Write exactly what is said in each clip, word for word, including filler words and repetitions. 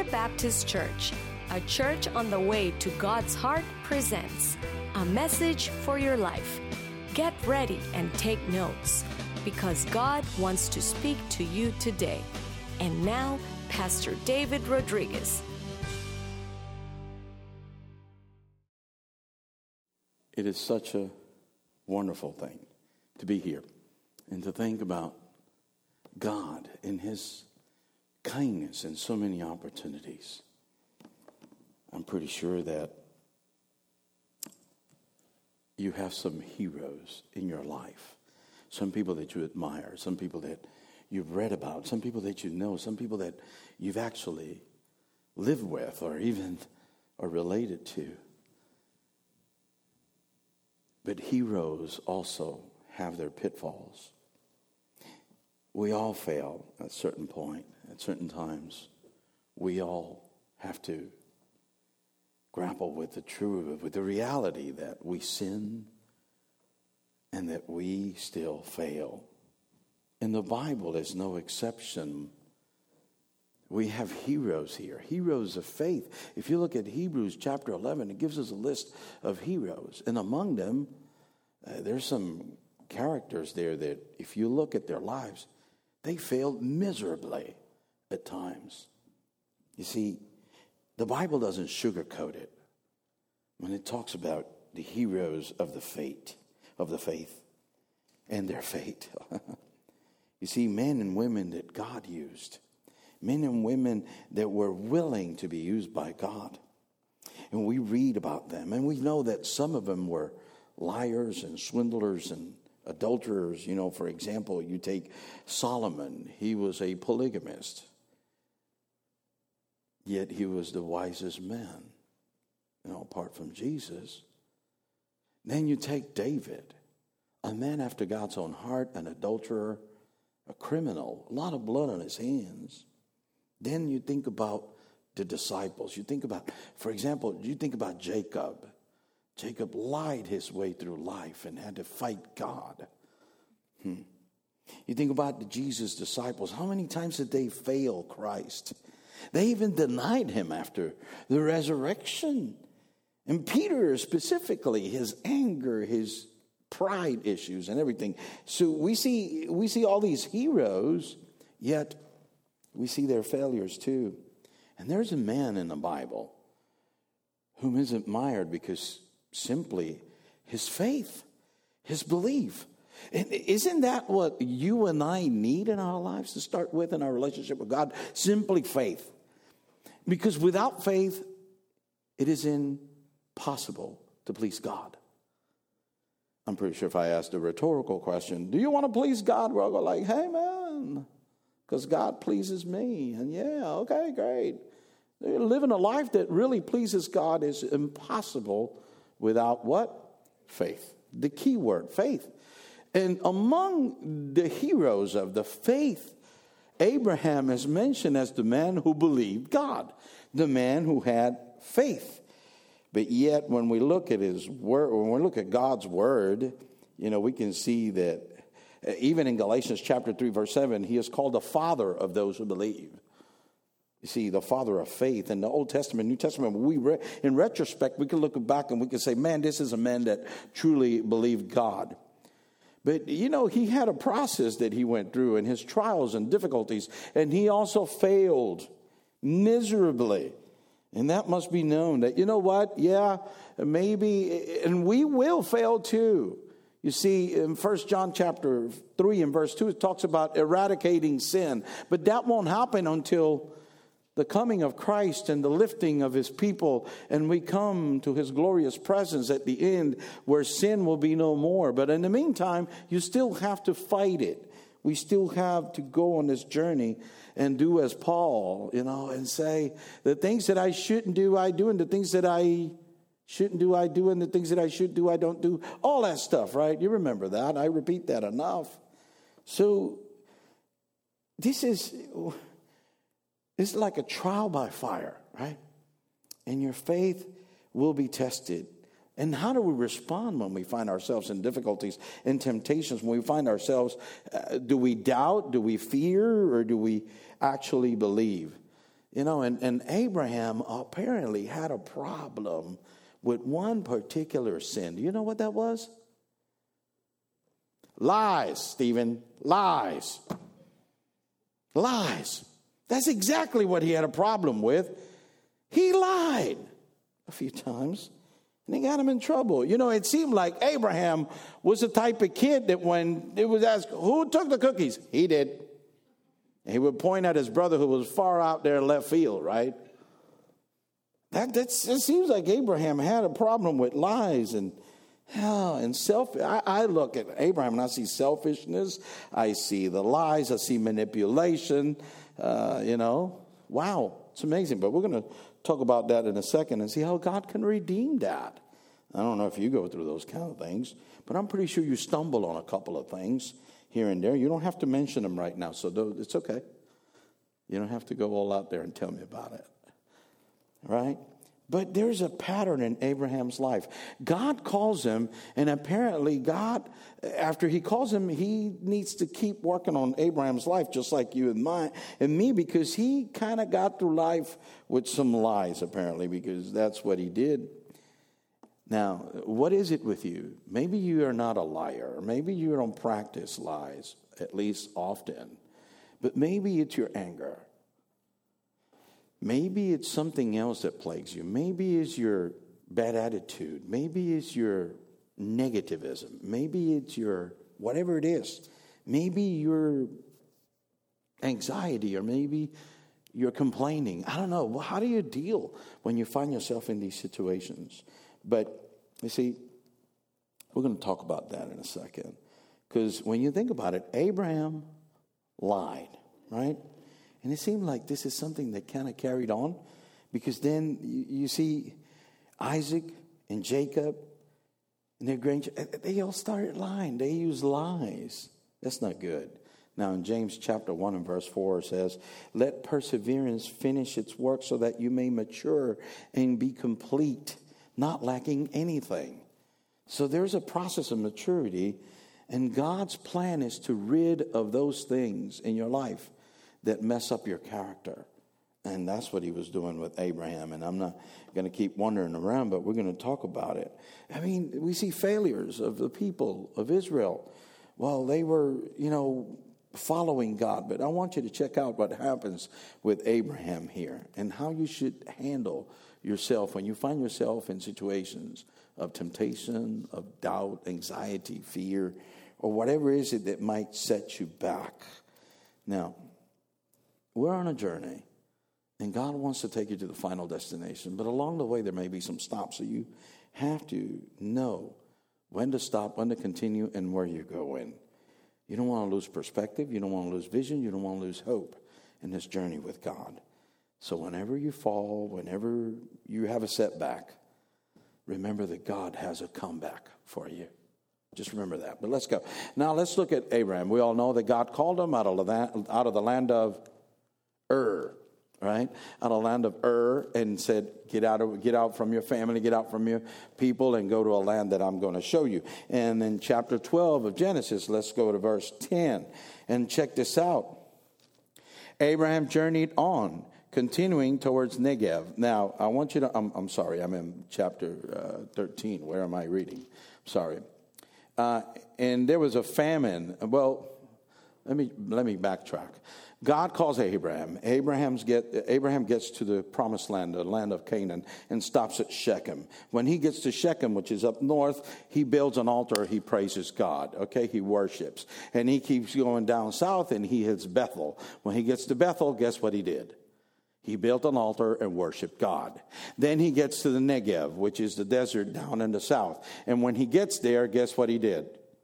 Baptist Church, a church on the way to God's heart, presents a message for your life. Get ready and take notes, because God wants to speak to you today. And now, Pastor David Rodriguez. It is such a wonderful thing to be here and to think about God and His kindness and so many opportunities. I'm pretty sure that you have some heroes in your life, some people that you admire, some people that you've read about, some people that you know, some people that you've actually lived with or even are related to. But heroes also have their pitfalls. We all fail at a certain point, at certain times. We all have to grapple with the truth, with the reality that we sin and that we still fail. And the Bible is no exception. We have heroes here, heroes of faith. If you look at Hebrews chapter eleven, it gives us a list of heroes. And among them, uh, there's some characters there that if you look at their lives, they failed miserably at times. You see, the Bible doesn't sugarcoat it when it talks about the heroes of the faith, of the faith and their fate. You see, men and women that God used, men and women that were willing to be used by God. And we read about them, and we know that some of them were liars and swindlers and adulterers. You know, for example, you take Solomon. He was a polygamist, yet he was the wisest man, you know, apart from Jesus. Then you take David, a man after God's own heart, an adulterer, a criminal, a lot of blood on his hands. Then you think about the disciples. You think about, for example, you think about Jacob. Jacob lied his way through life and had to fight God. Hmm. You think about the Jesus disciples. How many times did they fail Christ? They even denied him after the resurrection. And Peter specifically, his anger, his pride issues and everything. So we see we see all these heroes, yet we see their failures too. And there's a man in the Bible whom is admired because simply his faith, his belief. And isn't that what you and I need in our lives to start with in our relationship with God? Simply faith. Because without faith, it is impossible to please God. I'm pretty sure if I asked a rhetorical question, do you want to please God? We'll go like, hey man, because God pleases me. And yeah, okay, great. Living a life that really pleases God is impossible without what? Faith. The key word, faith. And among the heroes of the faith, Abraham is mentioned as the man who believed God, the man who had faith. But yet, when we look at his word, when we look at God's word, you know, we can see that even in Galatians chapter three, verse seven, he is called the father of those who believe. You see, the father of faith. In the Old Testament, New Testament, we re- in retrospect, we can look back and we can say, man, this is a man that truly believed God. But, you know, he had a process that he went through in his trials and difficulties, and he also failed miserably. And that must be known that, you know what, yeah, maybe, and we will fail too. You see, in First John chapter three and verse two, it talks about eradicating sin. But that won't happen until the coming of Christ and the lifting of his people, and we come to his glorious presence at the end where sin will be no more. But in the meantime, you still have to fight it. We still have to go on this journey and do as Paul, you know, and say, the things that I shouldn't do, I do, and the things that I shouldn't do, I do, and the things that I should do, I don't do. All that stuff, right? You remember that. I repeat that enough. So this is... It's like a trial by fire, right? And your faith will be tested. And how do we respond when we find ourselves in difficulties and temptations? When we find ourselves, uh, do we doubt, do we fear, or do we actually believe? You know, and, and Abraham apparently had a problem with one particular sin. Do you know what that was? Lies, Stephen. Lies. Lies. That's exactly what he had a problem with. He lied a few times, and he got him in trouble. You know, it seemed like Abraham was the type of kid that when it was asked, who took the cookies? He did. And he would point at his brother who was far out there left field, right? That, that's, it seems like Abraham had a problem with lies and Oh, and self. I, I look at Abraham and I see selfishness. I see the lies. I see manipulation. Uh, you know, wow, it's amazing. But we're going to talk about that in a second and see how God can redeem that. I don't know if you go through those kind of things, but I'm pretty sure you stumble on a couple of things here and there. You don't have to mention them right now, so it's okay. You don't have to go all out there and tell me about it, right? But there's a pattern in Abraham's life. God calls him, and apparently God, after he calls him, he needs to keep working on Abraham's life, just like you and mine and me, because he kind of got through life with some lies, apparently, because that's what he did. Now, what is it with you? Maybe you are not a liar. Maybe you don't practice lies, at least often. But maybe it's your anger. Maybe it's something else that plagues you. Maybe it's your bad attitude. Maybe it's your negativism. Maybe it's your whatever it is. Maybe your anxiety, or maybe you're complaining. I don't know. How do you deal when you find yourself in these situations? But you see, we're going to talk about that in a second. Because when you think about it, Abraham lied, right? And it seemed like this is something that kind of carried on, because then you, you see Isaac and Jacob and their grandchildren, they all started lying. They used lies. That's not good. Now in James chapter one and verse four it says, let perseverance finish its work so that you may mature and be complete, not lacking anything. So there's a process of maturity, and God's plan is to rid of those things in your life that mess up your character. And that's what he was doing with Abraham. And I'm not going to keep wandering around, but we're going to talk about it. I mean, we see failures of the people of Israel. Well, they were, you know, following God. But I want you to check out what happens with Abraham here and how you should handle yourself when you find yourself in situations of temptation, of doubt, anxiety, fear, or whatever is it that might set you back. Now, we're on a journey, and God wants to take you to the final destination. But along the way, there may be some stops. So you have to know when to stop, when to continue, and where you're going. You don't want to lose perspective. You don't want to lose vision. You don't want to lose hope in this journey with God. So whenever you fall, whenever you have a setback, remember that God has a comeback for you. Just remember that. But let's go. Now let's look at Abraham. We all know that God called him out of the, out of the land of Ur, right? Out of the land of Ur, and said, get out of, get out from your family, get out from your people, and go to a land that I'm going to show you. And in chapter twelve of Genesis, let's go to verse ten. And check this out. Abraham journeyed on, continuing towards Negev. Now, I want you to, I'm, I'm sorry, I'm in chapter uh, thirteen. Where am I reading? Sorry. Uh, and there was a famine. Well, let me let me backtrack. God calls Abraham. Abraham's get, Abraham gets to the promised land, the land of Canaan, and stops at Shechem. When he gets to Shechem, which is up north, he builds an altar. He praises God. Okay, he worships. And he keeps going down south, and he hits Bethel. When he gets to Bethel, guess what he did? He built an altar and worshiped God. Then he gets to the Negev, which is the desert down in the south. And when he gets there, guess what he did?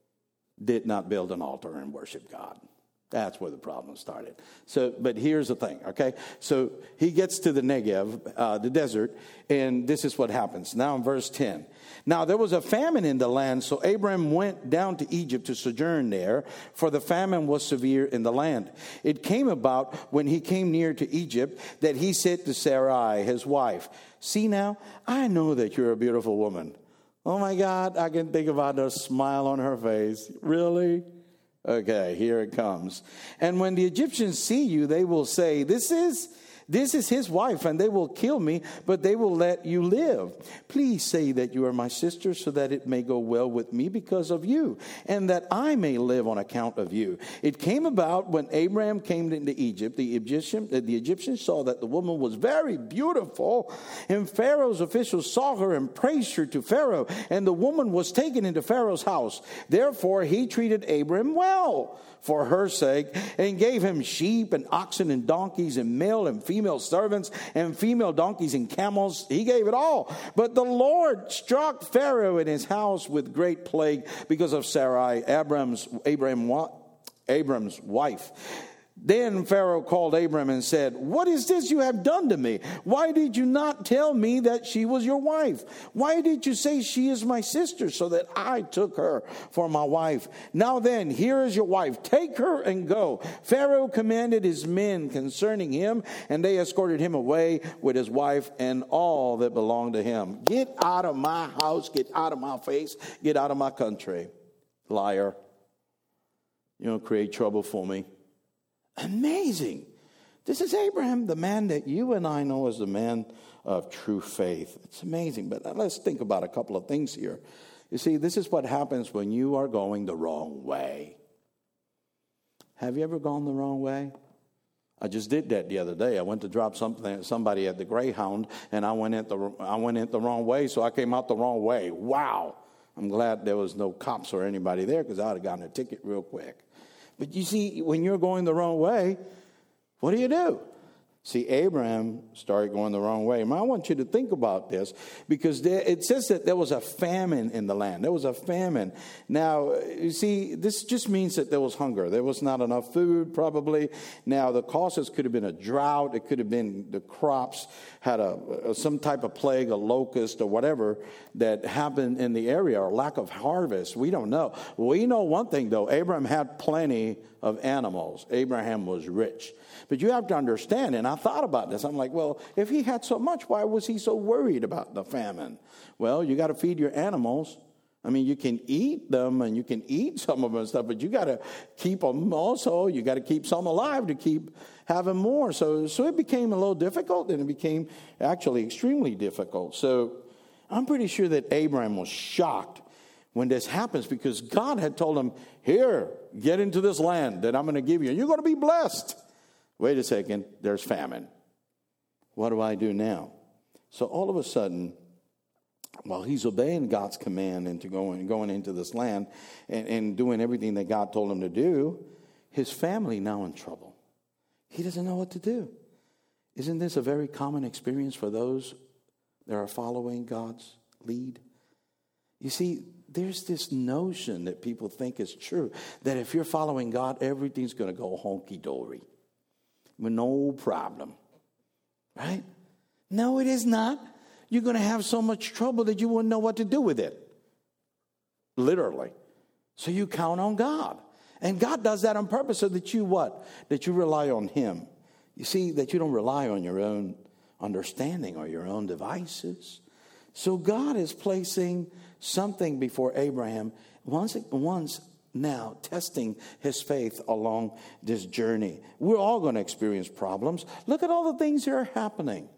Did not build an altar and worship God. That's where the problem started. So, but here's the thing, okay? So he gets to the Negev, uh, the desert, and this is what happens. Now in verse ten. Now there was a famine in the land, so Abram went down to Egypt to sojourn there, for the famine was severe in the land. It came about when he came near to Egypt that he said to Sarai, his wife, see now, I know that you're a beautiful woman. Oh my God, I can think about the smile on her face. Really? Okay, here it comes. And when the Egyptians see you, they will say, this is This is his wife, and they will kill me, but they will let you live. Please say that you are my sister, so that it may go well with me because of you, and that I may live on account of you. It came about when Abraham came into Egypt, the Egyptian, the Egyptians saw that the woman was very beautiful, and Pharaoh's officials saw her and praised her to Pharaoh, and the woman was taken into Pharaoh's house. Therefore he treated Abraham well for her sake, and gave him sheep and oxen and donkeys and male and female servants and female donkeys and camels. He gave it all. But the Lord struck Pharaoh and his house with great plague because of Sarai, Abram's, Abraham, Abram's wife. Then Pharaoh called Abram and said, what is this you have done to me? Why did you not tell me that she was your wife? Why did you say she is my sister, so that I took her for my wife? Now then, here is your wife. Take her and go. Pharaoh commanded his men concerning him, and they escorted him away with his wife and all that belonged to him. Get out of my house. Get out of my face. Get out of my country. Liar. You don't create trouble for me. Amazing. This is Abraham, the man that you and I know as the man of true faith. It's amazing. But let's think about a couple of things here. You see, this is what happens when you are going the wrong way. Have you ever gone the wrong way? I just did that the other day. I went to drop something somebody at the Greyhound, and I went in the I went in the wrong way, so I came out the wrong way. Wow. I'm glad there was no cops or anybody there, because I would have gotten a ticket real quick. But you see, when you're going the wrong way, what do you do? See, Abraham started going the wrong way. I want you to think about this, because there, it says that there was a famine in the land. There was a famine. Now, you see, this just means that there was hunger. There was not enough food, probably. Now, the causes could have been a drought. It could have been the crops had a, some type of plague, a locust, or whatever that happened in the area, or lack of harvest. We don't know. We know one thing, though. Abraham had plenty of animals. Abraham was rich. But you have to understand, and I thought about this. I'm like, well, if he had so much, why was he so worried about the famine? Well, you got to feed your animals. I mean, you can eat them, and you can eat some of them and stuff, but you got to keep them also. You got to keep some alive to keep having more. So, so it became a little difficult, and it became actually extremely difficult. So I'm pretty sure that Abraham was shocked when this happens, because God had told him, here, get into this land that I'm going to give you, and you're going to be blessed. Wait a second, there's famine. What do I do now? So all of a sudden, while he's obeying God's command into going, going into this land and, and doing everything that God told him to do, his family now in trouble. He doesn't know what to do. Isn't this a very common experience for those that are following God's lead? You see, there's this notion that people think is true, that if you're following God, everything's going to go honky-dory. With no problem, right? No, it is not. You're going to have so much trouble that you wouldn't know what to do with it. Literally. So you count on God. And God does that on purpose so that you what? That you rely on him. You see, that you don't rely on your own understanding or your own devices. So God is placing something before Abraham once, once now testing his faith along this journey. We're all going to experience problems. Look at all the things that are happening.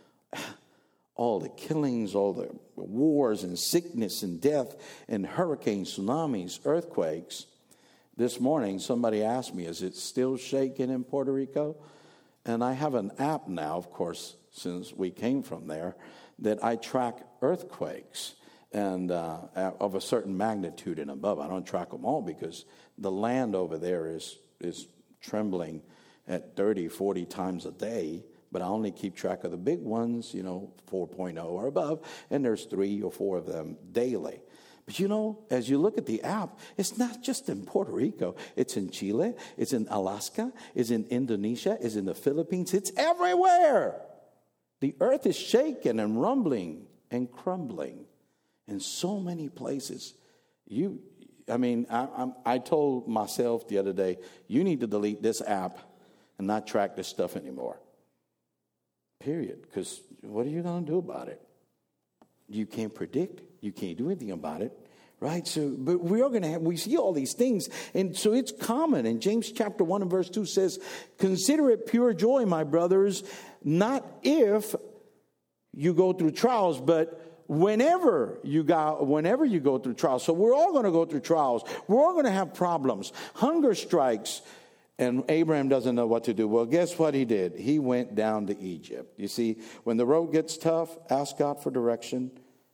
All the killings, all the wars and sickness and death and hurricanes, tsunamis, earthquakes. This morning, somebody asked me, is it still shaking in Puerto Rico? And I have an app now, of course, since we came from there, that I track earthquakes. And uh, of a certain magnitude and above. I don't track them all, because the land over there is is trembling at thirty, forty times a day. But I only keep track of the big ones, you know, four point oh or above. And there's three or four of them daily. But you know, as you look at the app, it's not just in Puerto Rico. It's in Chile. It's in Alaska. It's in Indonesia. It's in the Philippines. It's everywhere. The earth is shaking and rumbling and crumbling. In so many places. You, I mean, I, I, I told myself the other day, you need to delete this app and not track this stuff anymore. Period. Because what are you going to do about it? You can't predict. You can't do anything about it. Right? So, but we are going to have, we see all these things. And so it's common. And James chapter one and verse two says, consider it pure joy, my brothers, not if you go through trials, but whenever you go, whenever you go through trials. So we're all going to go through trials. We're all going to have problems. Hunger strikes. And Abraham doesn't know what to do. Well, guess what he did? He went down to Egypt. You see, when the road gets tough, ask God for direction.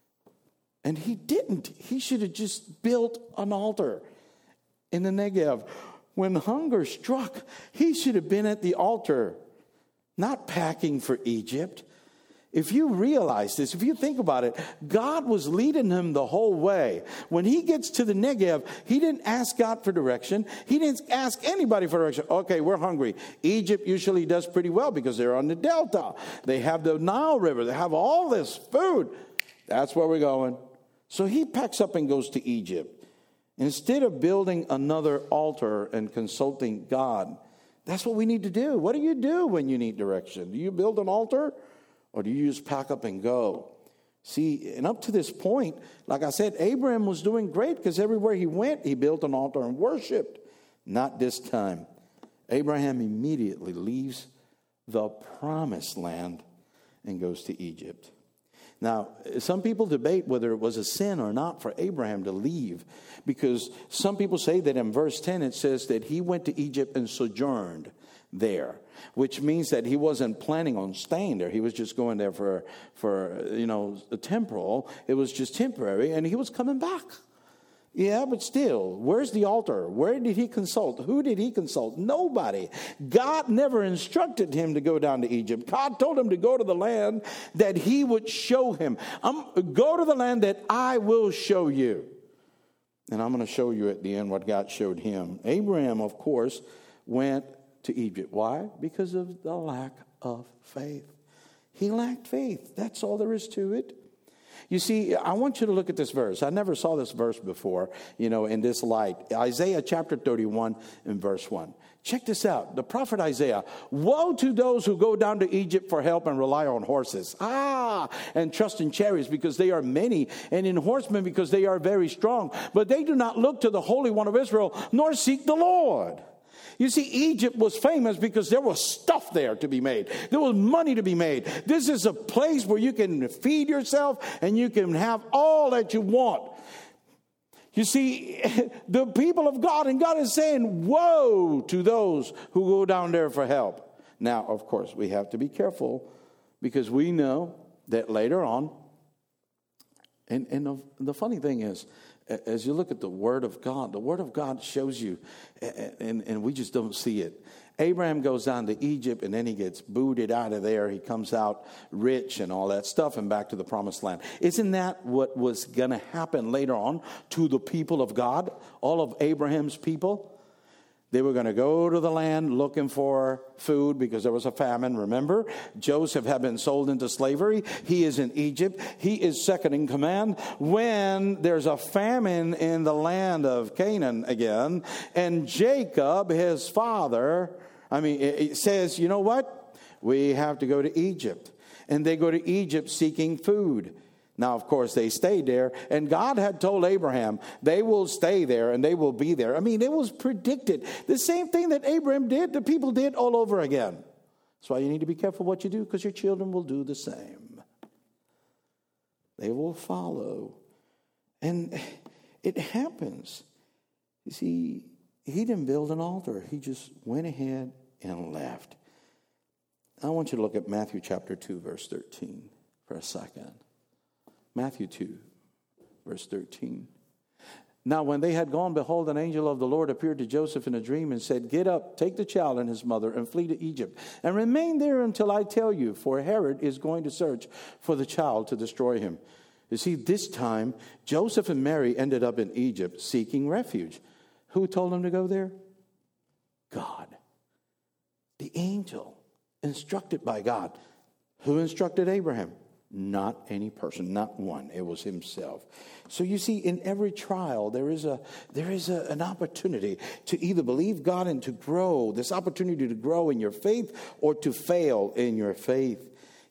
And he didn't. He should have just built an altar in the Negev. When hunger struck, he should have been at the altar, not packing for Egypt. If you realize this, if you think about it, God was leading him the whole way. When he gets to the Negev, he didn't ask God for direction. He didn't ask anybody for direction. Okay, we're hungry. Egypt usually does pretty well because they're on the delta. They have the Nile River. They have all this food. That's where we're going. So he packs up and goes to Egypt. Instead of building another altar and consulting God, that's what we need to do. What do you do when you need direction? Do you build an altar or do you just pack up and go? See, and up to this point, like I said, Abraham was doing great because everywhere he went, he built an altar and worshiped. Not this time. Abraham immediately leaves the promised land and goes to Egypt. Now, some people debate whether it was a sin or not for Abraham to leave, because some people say that in verse ten it says that he went to Egypt and sojourned there, which means that he wasn't planning on staying there. He was just going there for, for you know, a temporal. It was just temporary, and he was coming back. Yeah, but still, where's the altar? Where did he consult? Who did he consult? Nobody. God never instructed him to go down to Egypt. God told him to go to the land that he would show him. Um, go to the land that I will show you. And I'm going to show you at the end what God showed him. Abraham, of course, went to Egypt. Why? Because of the lack of faith. He lacked faith. That's all there is to it. You see, I want you to look at this verse. I never saw this verse before, you know, in this light. Isaiah chapter thirty-one and verse one. Check this out. The prophet Isaiah, woe to those who go down to Egypt for help and rely on horses. Ah, and trust in chariots because they are many, and in horsemen because they are very strong. But they do not look to the Holy One of Israel, nor seek the Lord. You see, Egypt was famous because there was stuff there to be made. There was money to be made. This is a place where you can feed yourself and you can have all that you want. You see, the people of God, and God is saying, woe to those who go down there for help. Now, of course, we have to be careful because we know that later on, and, and the, the funny thing is, as you look at the Word of God, the Word of God shows you, and, and we just don't see it. Abraham goes down to Egypt, and then he gets booted out of there. He comes out rich and all that stuff and back to the promised land. Isn't that what was going to happen later on to the people of God, all of Abraham's people? They were going to go to the land looking for food because there was a famine. Remember, Joseph had been sold into slavery. He is in Egypt. He is second in command when there's a famine in the land of Canaan again. And Jacob, his father, I mean, it says, you know what? We have to go to Egypt. And they go to Egypt seeking food. Now, of course, they stayed there, and God had told Abraham, they will stay there, and they will be there. I mean, it was predicted. The same thing that Abraham did, the people did all over again. That's why you need to be careful what you do, because your children will do the same. They will follow. And it happens. You see, he didn't build an altar. He just went ahead and left. I want you to look at Matthew chapter two, verse thirteen for a second. Matthew two, verse thirteen. Now, when they had gone, behold, an angel of the Lord appeared to Joseph in a dream and said, get up, take the child and his mother, and flee to Egypt, and remain there until I tell you, for Herod is going to search for the child to destroy him. You see, this time, Joseph and Mary ended up in Egypt seeking refuge. Who told them to go there? God. The angel, instructed by God. Who instructed Abraham? Not any person, not one. It was himself. So you see, in every trial, there is a there is a, an opportunity to either believe God and to grow. This opportunity to grow in your faith or to fail in your faith.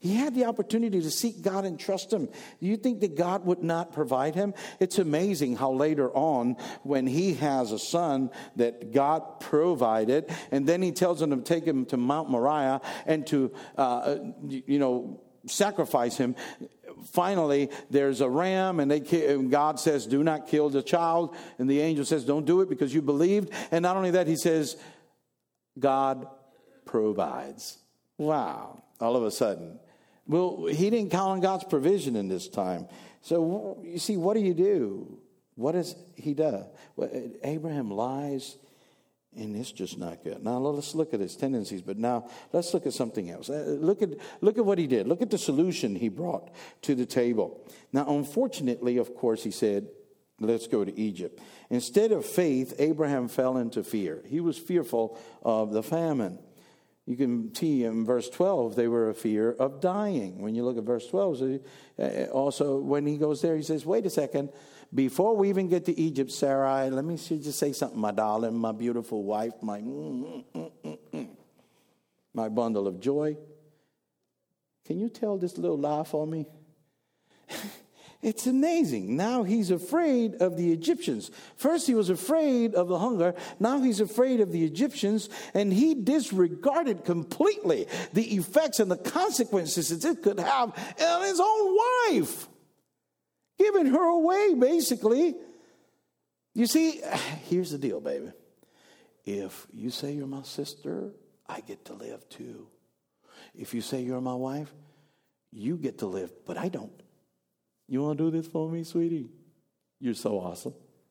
He had the opportunity to seek God and trust him. Do you think that God would not provide him? It's amazing how later on, when he has a son that God provided, and then he tells him to take him to Mount Moriah and to, uh, you know, sacrifice him. Finally, there's a ram, and they and God says, do not kill the child. And the angel says, don't do it because you believed. And not only that, he says, God provides. Wow. All of a sudden. Well, he didn't count on God's provision in this time. So, you see, what do you do? What does he do? Well, Abraham lies, and it's just not good. Now, let's look at his tendencies, but now let's look at something else. Look at, look at what he did. Look at the solution he brought to the table. Now, unfortunately, of course, he said, let's go to Egypt. Instead of faith, Abraham fell into fear. He was fearful of the famine. You can see in verse twelve, they were a fear of dying. When you look at verse twelve, also when he goes there, he says, wait a second. Before we even get to Egypt, Sarai, let me just say something, my darling, my beautiful wife, my, mm, mm, mm, mm, my bundle of joy. Can you tell this little lie for me? It's amazing. Now he's afraid of the Egyptians. First he was afraid of the hunger. Now he's afraid of the Egyptians. And he disregarded completely the effects and the consequences that it could have on his own wife. Giving her away, basically. You see, here's the deal, baby. If you say you're my sister, I get to live too. If you say you're my wife, you get to live, but I don't. You want to do this for me, sweetie? You're so awesome.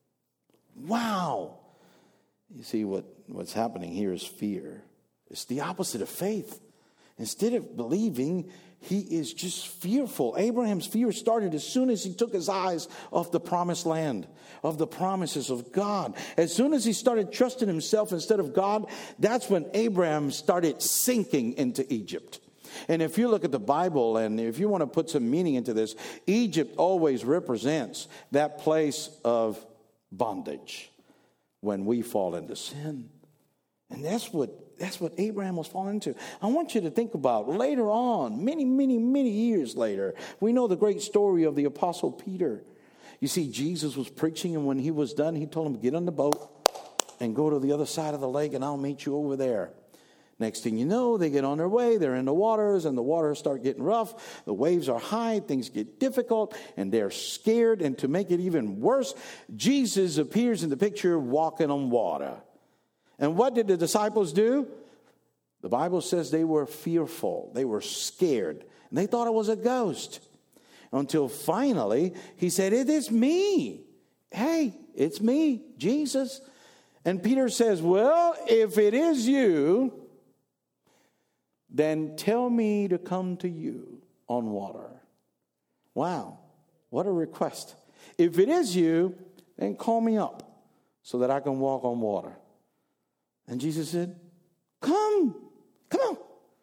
Wow. You see, what, what's happening here is fear. It's the opposite of faith. Instead of believing, he is just fearful. Abraham's fear started as soon as he took his eyes off the promised land, of the promises of God. As soon as he started trusting himself instead of God, that's when Abraham started sinking into Egypt. And if you look at the Bible, and if you want to put some meaning into this, Egypt always represents that place of bondage when we fall into sin. And that's what that's what Abraham was falling into. I want you to think about later on, many, many, many years later, we know the great story of the Apostle Peter. You see, Jesus was preaching, and when he was done, he told him, get on the boat and go to the other side of the lake, and I'll meet you over there. Next thing you know, they get on their way, they're in the waters, and the waters start getting rough. The waves are high, things get difficult, and they're scared. And to make it even worse, Jesus appears in the picture walking on water. And what did the disciples do? The Bible says they were fearful. They were scared. And they thought it was a ghost. Until finally, he said, it is me. Hey, it's me, Jesus. And Peter says, well, if it is you, then tell me to come to you on water. Wow, what a request. If it is you, then call me up so that I can walk on water. And Jesus said, come, come on.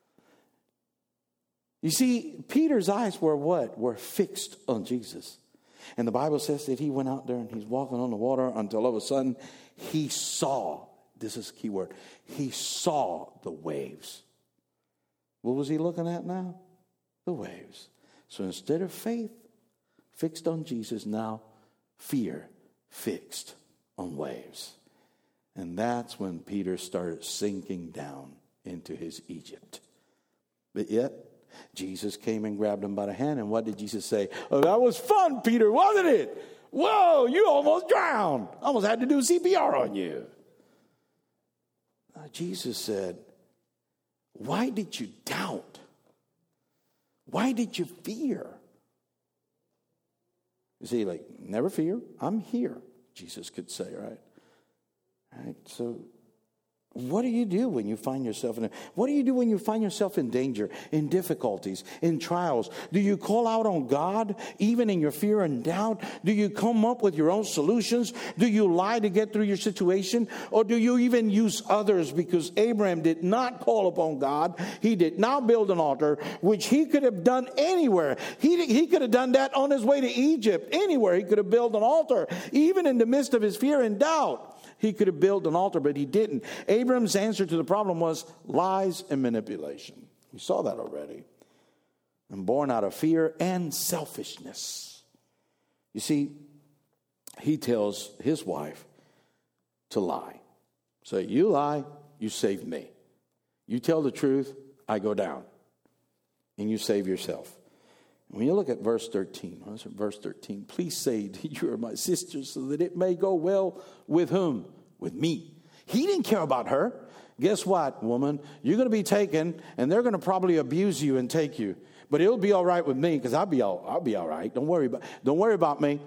You see, Peter's eyes were what? Were fixed on Jesus. And the Bible says that he went out there and he's walking on the water until all of a sudden he saw, this is a key word, he saw the waves. What was he looking at now? The waves. So instead of faith fixed on Jesus, now fear fixed on waves. And that's when Peter started sinking down into his Egypt. But yet, Jesus came and grabbed him by the hand. And what did Jesus say? Oh, that was fun, Peter, wasn't it? Whoa, you almost drowned. Almost had to do C P R on you. Now, Jesus said, why did you doubt? Why did you fear? You see, like, never fear. I'm here, Jesus could say, right? Right? So what do you do when you find yourself in a, what do you do when you find yourself in danger, in difficulties, in trials? Do you call out on God even in your fear and doubt? Do you come up with your own solutions? Do you lie to get through your situation? Or do you even use others? Because Abraham did not call upon God. He did not build an altar, which he could have done anywhere. He, he could have done that on his way to Egypt. Anywhere he could have built an altar, even in the midst of his fear and doubt. He could have built an altar, but he didn't. Abraham's answer to the problem was lies and manipulation. We saw that already. and born out of fear and selfishness. You see, he tells his wife to lie. So you lie, you save me. You tell the truth, I go down. And you save yourself. When you look at verse thirteen, verse thirteen, please say that you are my sister so that it may go well with whom? With me. He didn't care about her. Guess what, woman? You're going to be taken, and they're going to probably abuse you and take you. But it'll be all right with me, because I'll be all I'll be all right. Don't worry about don't worry about me.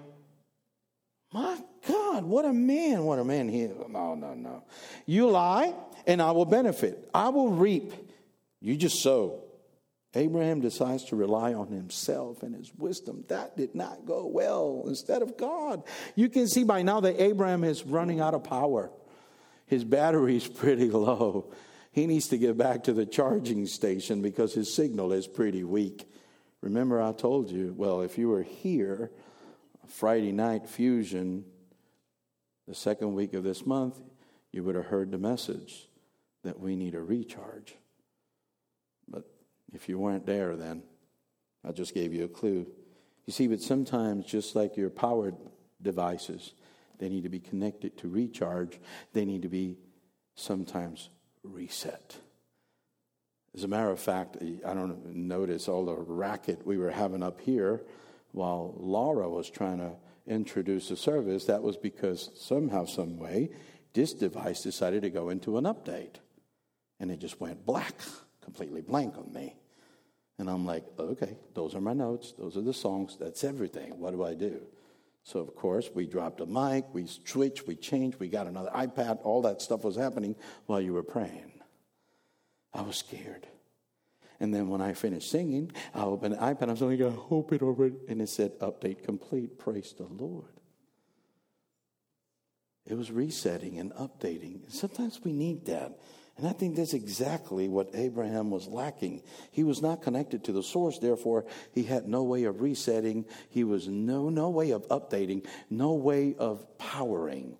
My God, what a man! What a man he is. No, no, no. You lie, and I will benefit. I will reap. You just sow. Abraham decides to rely on himself and his wisdom. That did not go well instead of God. You can see by now that Abraham is running out of power. His battery's pretty low. He needs to get back to the charging station because his signal is pretty weak. Remember, I told you, well, if you were here, Friday night fusion, the second week of this month, you would have heard the message that we need a recharge. But if you weren't there then, I just gave you a clue. You see, but sometimes, just like your powered devices, they need to be connected to recharge. They need to be sometimes reset. As a matter of fact, I don't notice all the racket we were having up here while Laura was trying to introduce the service. That was because somehow, some way, this device decided to go into an update. And it just went black, completely blank on me. And I'm like, okay, those are my notes. Those are the songs. That's everything. What do I do? So, of course, we dropped a mic. We switched. We changed. We got another iPad. All that stuff was happening while you were praying. I was scared. And then when I finished singing, I opened the iPad. I was like, I hope it already. And it said, update complete. Praise the Lord. It was resetting and updating. And sometimes we need that. And I think that's exactly what Abraham was lacking. He was not connected to the source. Therefore, he had no way of resetting. He was no, no way of updating, no way of powering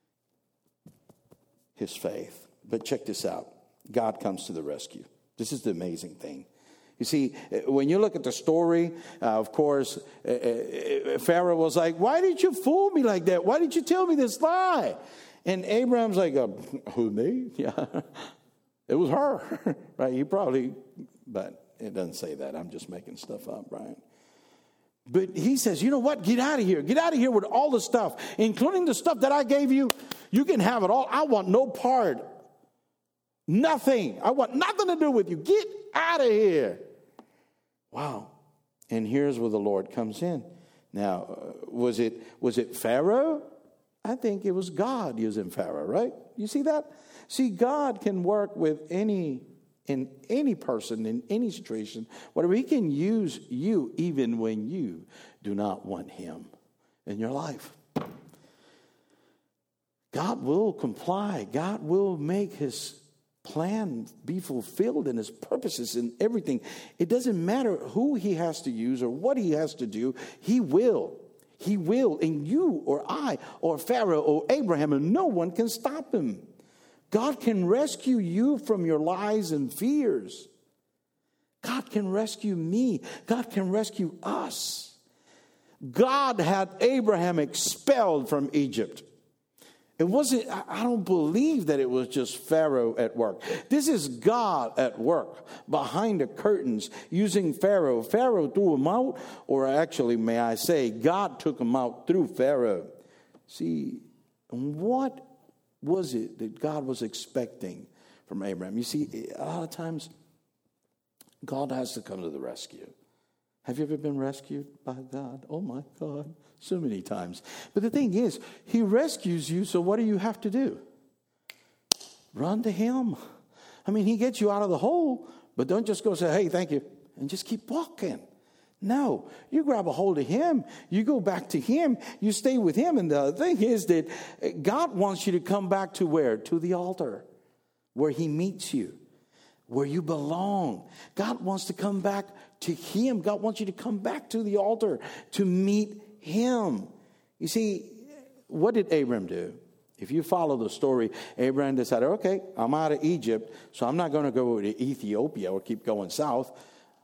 his faith. But check this out. God comes to the rescue. This is the amazing thing. You see, when you look at the story, uh, of course, uh, uh, Pharaoh was like, why did you fool me like that? Why did you tell me this lie? And Abraham's like, uh, who, me? Yeah, it was her, right? You probably, but it doesn't say that. I'm just making stuff up, right? But he says, you know what? Get out of here. Get out of here with all the stuff, including the stuff that I gave you. You can have it all. I want no part. Nothing. I want nothing to do with you. Get out of here. Wow. And here's where the Lord comes in. Now, uh, was it was it Pharaoh? I think it was God using Pharaoh, right? You see that? See, God can work with any in any person, in any situation, whatever. He can use you even when you do not want him in your life. God will comply. God will make his plan be fulfilled and his purposes and everything. It doesn't matter who he has to use or what he has to do. He will. He will. And you or I or Pharaoh or Abraham, and no one can stop him. God can rescue you from your lies and fears. God can rescue me. God can rescue us. God had Abraham expelled from Egypt. It wasn't, I don't believe that it was just Pharaoh at work. This is God at work behind the curtains using Pharaoh. Pharaoh threw him out, or actually, may I say, God took him out through Pharaoh. See, what was it that God was expecting from Abraham? You see, a lot of times, God has to come to the rescue. Have you ever been rescued by God? Oh, my God. So many times. But the thing is, he rescues you, so what do you have to do? Run to him. I mean, he gets you out of the hole, but don't just go say, hey, thank you, and just keep walking. No, you grab a hold of him. You go back to him. You stay with him. And the thing is that God wants you to come back to where? To the altar, where he meets you, where you belong. God wants to come back to him. God wants you to come back to the altar to meet him. You see, what did Abraham do? If you follow the story, Abraham decided, okay, I'm out of Egypt, so I'm not going to go to Ethiopia or keep going south.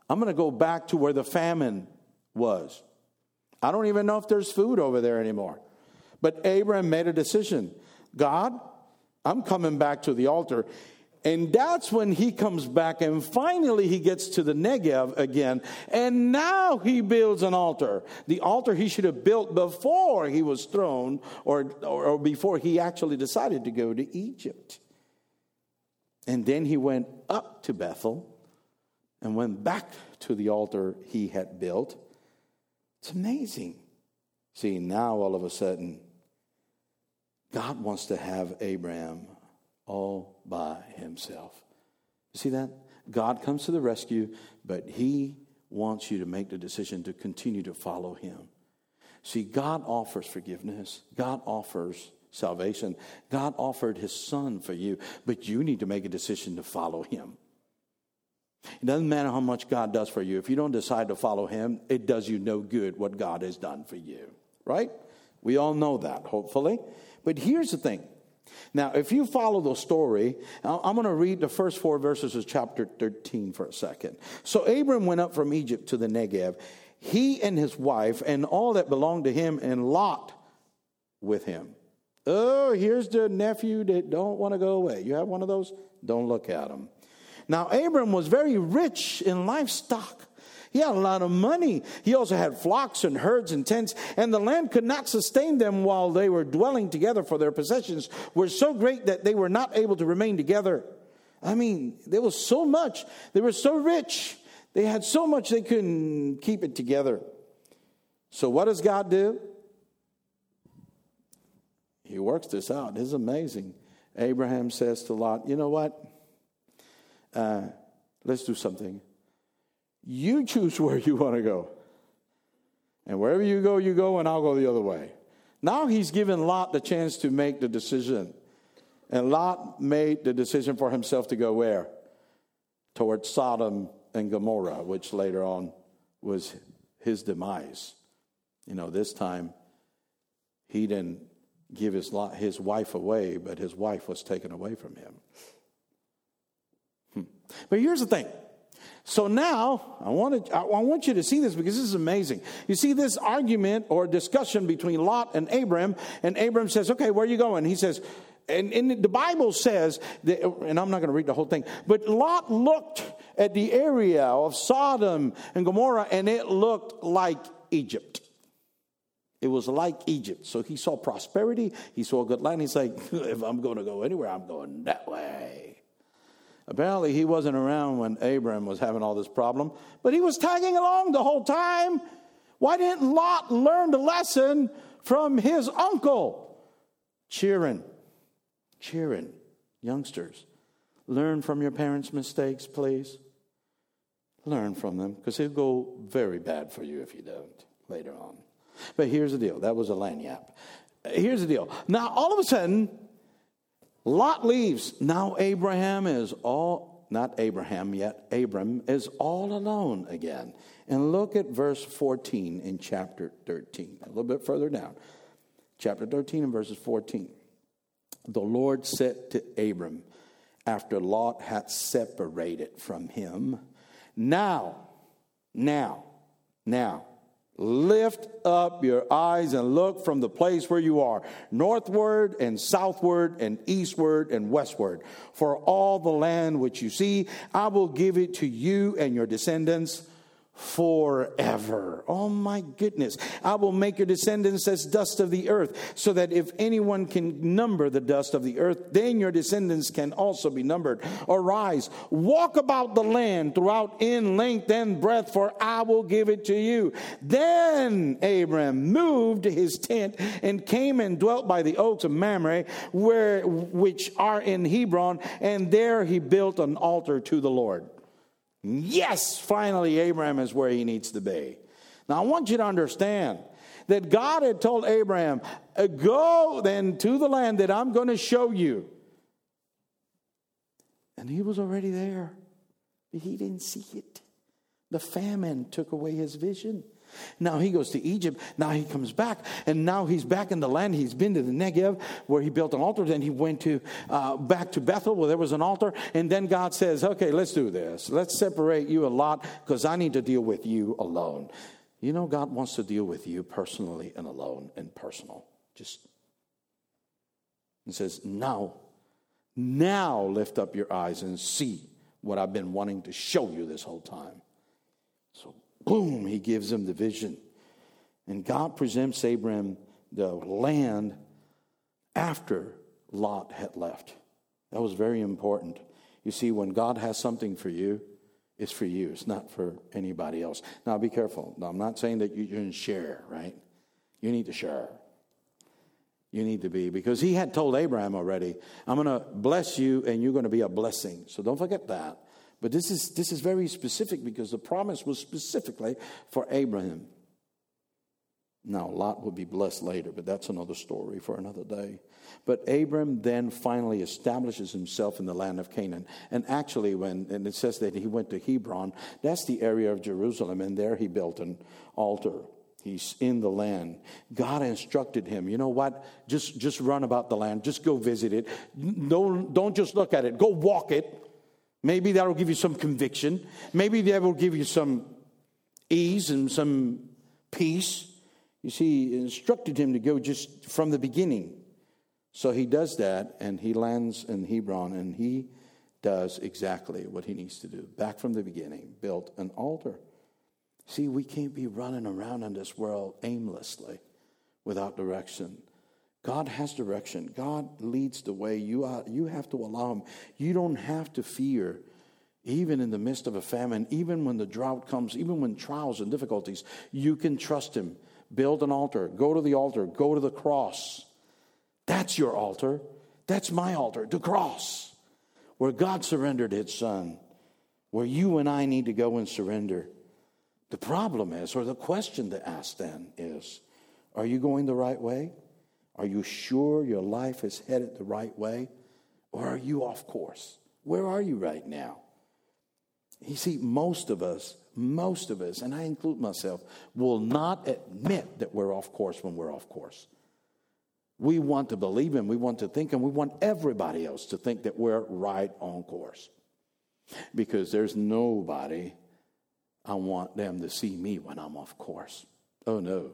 I'm going to go back to where the famine was. I don't even know if there's food over there anymore. But Abraham made a decision. God, I'm coming back to the altar. And that's when he comes back, and finally he gets to the Negev again. And now he builds an altar. The altar he should have built before he was thrown, or, or, or before he actually decided to go to Egypt. And then he went up to Bethel and went back to the altar he had built. It's amazing. See, now all of a sudden, God wants to have Abraham all by himself. You see that? God comes to the rescue, but he wants you to make the decision to continue to follow him. See, God offers forgiveness. God offers salvation. God offered his son for you, but you need to make a decision to follow him. It doesn't matter how much God does for you. If you don't decide to follow him, it does you no good what God has done for you. Right? We all know that, hopefully. But here's the thing. Now, if you follow the story, I'm going to read the first four verses of chapter thirteen for a second. So Abram went up from Egypt to the Negev, he and his wife and all that belonged to him, and Lot with him. Oh, here's the nephew that don't want to go away. You have one of those? Don't look at him. Now, Abram was very rich in livestock. He had a lot of money. He also had flocks and herds and tents, and the land could not sustain them while they were dwelling together, for their possessions were so great that they were not able to remain together. I mean, there was so much. They were so rich. They had so much they couldn't keep it together. So what does God do? He works this out. This is amazing. Abraham says to Lot, you know what? Uh, let's do something. You choose where you want to go. And wherever you go, you go, and I'll go the other way. Now he's given Lot the chance to make the decision. And Lot made the decision for himself to go where? Towards Sodom and Gomorrah, which later on was his demise. You know, this time he didn't give his, his wife away, but his wife was taken away from him. Hmm. But here's the thing. So now, I want, to, I want you to see this because this is amazing. You see this argument or discussion between Lot and Abram, and Abram says, okay, where are you going? He says, and, and the Bible says, that, and I'm not going to read the whole thing, but Lot looked at the area of Sodom and Gomorrah, and it looked like Egypt. It was like Egypt. So he saw prosperity. He saw a good land. He's like, if I'm going to go anywhere, I'm going that way. Apparently, he wasn't around when Abram was having all this problem, but he was tagging along the whole time. Why didn't Lot learn the lesson from his uncle? Cheering, cheering, youngsters, learn from your parents' mistakes, please. Learn from them, because it'll go very bad for you if you don't later on. But here's the deal. That was a lanyap. Here's the deal. Now, all of a sudden, Lot leaves. Now Abraham is all, not Abraham yet, Abram is all alone again. And look at verse fourteen in chapter thirteen. A little bit further down. Chapter thirteen and verses fourteen. The Lord said to Abram, after Lot had separated from him, Now, now, now, lift up your eyes and look from the place where you are, northward and southward and eastward and westward. For all the land which you see, I will give it to you and your descendants forever. Oh my goodness. I will make your descendants as dust of the earth, so that if anyone can number the dust of the earth, then your descendants can also be numbered. Arise, walk about the land throughout in length and breadth, for I will give it to you. Then Abram moved his tent and came and dwelt by the oaks of Mamre, where which are in Hebron, and there he built an altar to the Lord. Yes, finally, Abraham is where he needs to be. Now, I want you to understand that God had told Abraham, go then to the land that I'm going to show you. And he was already there, but he didn't see it. The famine took away his vision. Now he goes to Egypt. Now he comes back. And now he's back in the land. He's been to the Negev where he built an altar. Then he went to uh, back to Bethel where there was an altar. And then God says, okay, let's do this. Let's separate you a lot because I need to deal with you alone. You know, God wants to deal with you personally and alone and personal. Just, he says, now, now lift up your eyes and see what I've been wanting to show you this whole time. So, boom, he gives him the vision. And God presents Abraham the land after Lot had left. That was very important. You see, when God has something for you, it's for you. It's not for anybody else. Now, be careful. Now, I'm not saying that you shouldn't share, right? You need to share. You need to be. Because he had told Abraham already, I'm going to bless you and you're going to be a blessing. So don't forget that. But this is this is very specific because the promise was specifically for Abraham. Now, Lot will be blessed later, but that's another story for another day. But Abram then finally establishes himself in the land of Canaan. And actually, when and it says that he went to Hebron, that's the area of Jerusalem, and there he built an altar. He's in the land. God instructed him, you know what? Just, just run about the land. Just go visit it. Don't, don't just look at it. Go walk it. Maybe that will give you some conviction. Maybe that will give you some ease and some peace. You see, he instructed him to go just from the beginning. So he does that, and he lands in Hebron, and he does exactly what he needs to do. Back from the beginning, built an altar. See, we can't be running around in this world aimlessly without direction. God has direction. God leads the way. You are, you have to allow him. You don't have to fear, even in the midst of a famine, even when the drought comes, even when trials and difficulties, you can trust him. Build an altar. Go to the altar. Go to the cross. That's your altar. That's my altar, the cross, where God surrendered his son, where you and I need to go and surrender. The problem is, or the question to ask then is, are you going the right way? Are you sure your life is headed the right way? Or are you off course? Where are you right now? You see, most of us, most of us, and I include myself, will not admit that we're off course when we're off course. We want to believe and we want to think, and we want everybody else to think that we're right on course. Because there's nobody I want them to see me when I'm off course. Oh, no.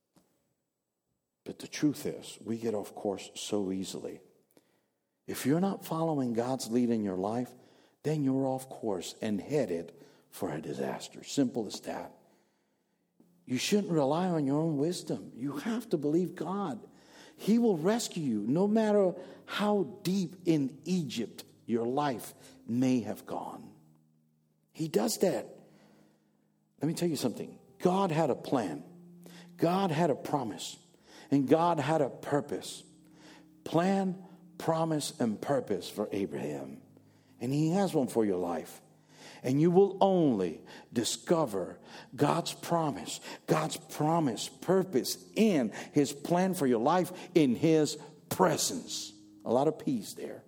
But the truth is, we get off course so easily. If you're not following God's lead in your life, then you're off course and headed for a disaster. Simple as that. You shouldn't rely on your own wisdom. You have to believe God. He will rescue you no matter how deep in Egypt your life may have gone. He does that. Let me tell you something. God had a plan. God had a promise. And God had a purpose. Plan, promise, and purpose for Abraham. And he has one for your life. And you will only discover God's promise, God's promise, purpose, and his plan for your life in his presence. A lot of peace there.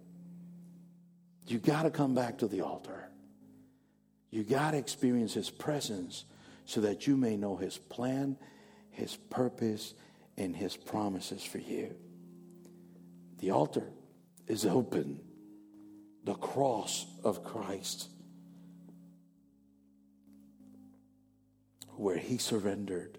You got to come back to the altar. You got to experience his presence so that you may know his plan, his purpose, and his promises for you. The altar is open. The cross of Christ, where he surrendered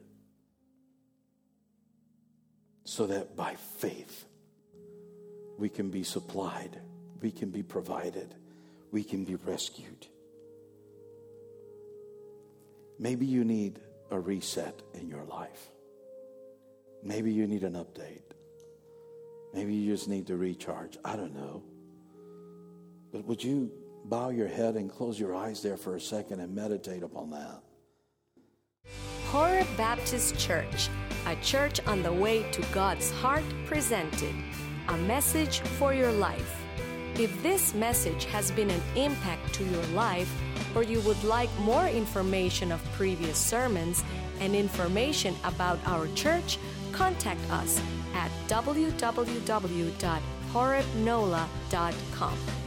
so that by faith we can be supplied, we can be provided, we can be rescued. Maybe you need a reset in your life. Maybe you need an update. Maybe you just need to recharge. I don't know. But would you bow your head and close your eyes there for a second and meditate upon that? Horeb Baptist Church, a church on the way to God's heart, presented a message for your life. If this message has been an impact to your life, or you would like more information of previous sermons and information about our church, contact us at w w w dot horeb nola dot com.